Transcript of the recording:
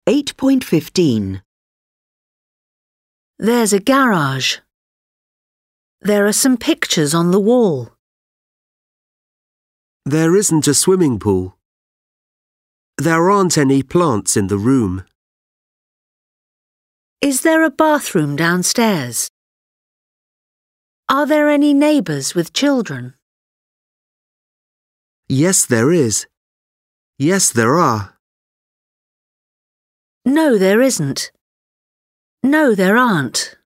8.15. There's a garage. There are some pictures on the wall. There isn't a swimming pool. There aren't any plants in the room. Is there a bathroom downstairs? Are there any neighbours with children? Yes, there is. Yes, there are. No, there isn't. No, there aren't.